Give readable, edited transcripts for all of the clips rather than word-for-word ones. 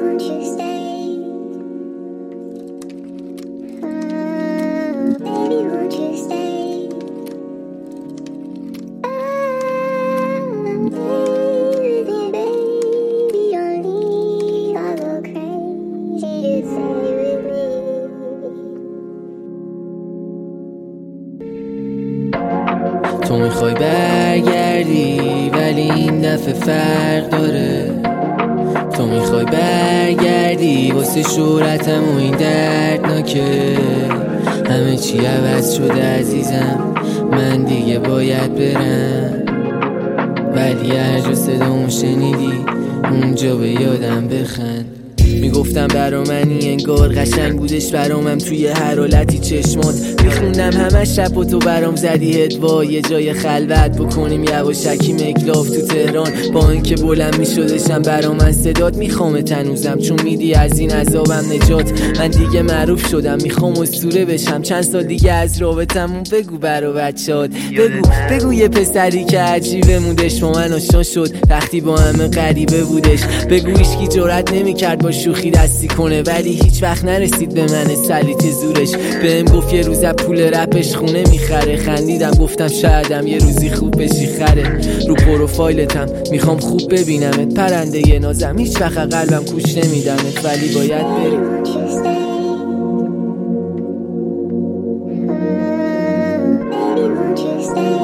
won't you stay? Baby, won't you stay? With you, baby, only I go crazy to stay with me. تو میخوای برگردی ولی این دفعه فرق داره. تو میخوای برگردی واسه شهرتم و این دردناکه. همه چی عوض شده عزیزم، من دیگه باید برم. ولی هر جا صدامو شنیدی اونجا به یادم بخند. میگفتم برا منی انگار قشنگ بودش برامم توی هر حالتی چشمات میخوندم همه شب و تو برام زدی هدوا. یه جای خلوت بکنیم یواشکی مکلاف تو تهران. با اینکه بلند میشدشم برا من صدات میخوام تنوزم، چون میدی از این عذابم نجات. من دیگه معروف شدم میخوام اسطوره بشم. چند سال دیگه از رابطمون بگو برا بچه‌هات. بگو یه پسری که عجیبه مودش با من آشنا شد وقتی با همه غریبه بودش. بگو هیچکی جرئت نمیکرد با شوخی دستی کنه ولی هیچ وقت نرسید به من سلیت زورش. بهم گفت یه روز پول رپش خونه میخره. خندیدم گفتم شایدم یه روزی خوب بشی خره. رو پروفایلتم میخوام خوب ببینمت پرنده ی نازم. هیچ وقت قلبم کوش نمیدمت ولی باید بری. Won't you stay? Baby, won't you stay?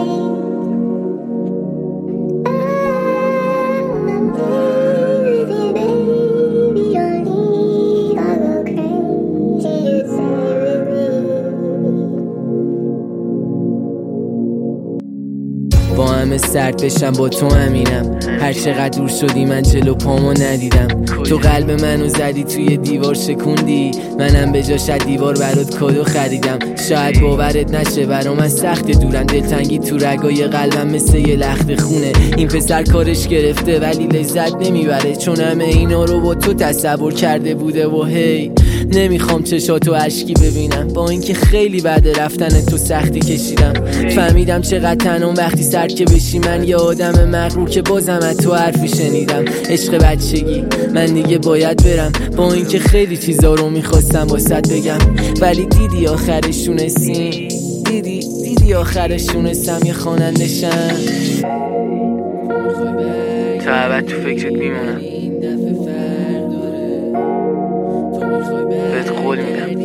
With you, baby, only I go crazy to stay with me. با همه سرد بشم با تو همینم. هر چقدر دور شدی من جلو پامو ندیدم. تو قلب منو زدی توی دیوار شکوندی، منم به جاش دیوار برات کادو خریدم. شاید باورت نشه برا من سخت دورم. دلتنگی تو رگای قلبم مثل یه لخت خونه. این پسر کارش گرفته ولی لذت نمیبره، چون همه اینا رو با تو تصور کرده بوده. و هی نمیخوام چشاتو اشکی ببینم، با اینکه خیلی بعد رفتن تو سختی کشیدم. فهمیدم چقدر تنم وقتی سرد که بشی. من یه آدم مغرور که بازم از تو حرفی شنیدم. عشق بچگی من دیگه باید برم، با اینکه خیلی چیزا رو میخواستم واسط بگم ولی دیدی آخرشونستیم. دیدی آخرشونستم یه خواننده شم. تا ابد تو فکرت میمونم، بهت قول میدم.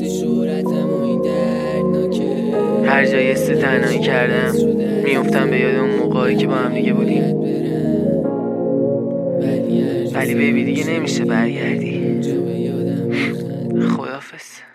هر جای تنهایی کردم میافتم به یاد اون موقعی که با هم دیگه بودیم. ولی بیبی دیگه نمیشه برگردی. خداحافظ.